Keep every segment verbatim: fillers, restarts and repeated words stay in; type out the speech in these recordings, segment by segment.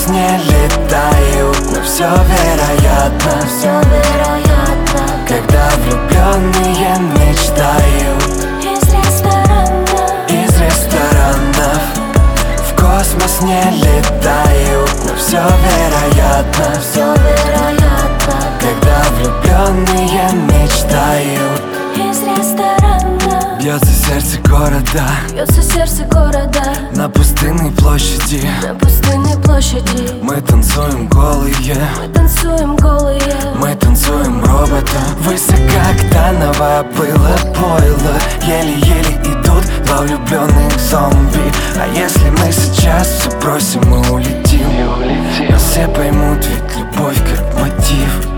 космос не летают, но все вероятно, все вероятно, когда влюбленные мечтают. Из ресторанов, из ресторанов в космос не летают, но все вероятно, все вероятно, когда влюбленные мечтают. из ресторанов, Бьется сердце города, бьется сердце города, на пустынной площади. на пустынной площади. Мы танцуем голые, Мы танцуем голые, мы танцуем робота. Высокооктановое было пойло, еле-еле идут два влюбленных зомби. А если мы сейчас все бросим и улетим, нас все поймут, ведь любовь как мотив.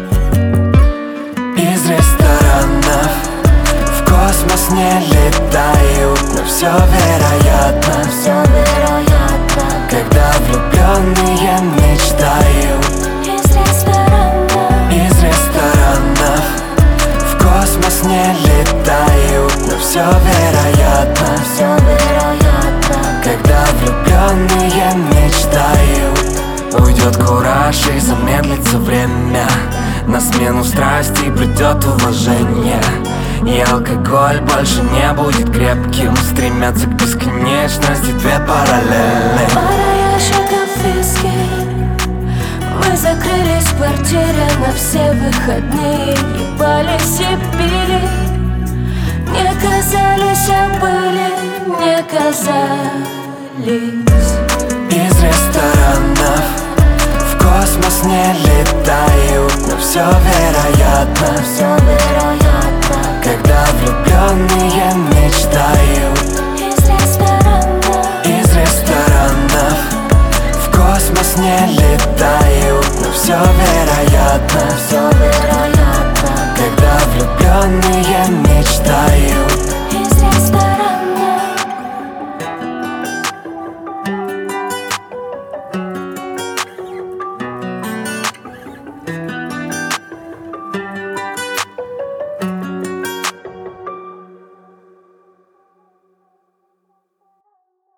Из ресторанов в космос не летают, но все вероятно, все вероятно, когда влюбленные мечтают. из ресторанов, из ресторанов в космос не летают, но все вероятно, все вероятно, когда влюбленные мечтают. Уйдет кураж и замедлится время, на смену страсти придет уважение. И алкоголь больше не будет крепким, стремятся к бесконечности две параллели. пара ящиков виски. Мы закрылись в квартире на все выходные, ебались и пили. Не казались, а были, не казались. Из ресторанов в космос не летают, но все вероятно, Все вероятно, когда влюбленные мечтают. из ресторанов, из ресторанов в космос не летают, но все вероятно,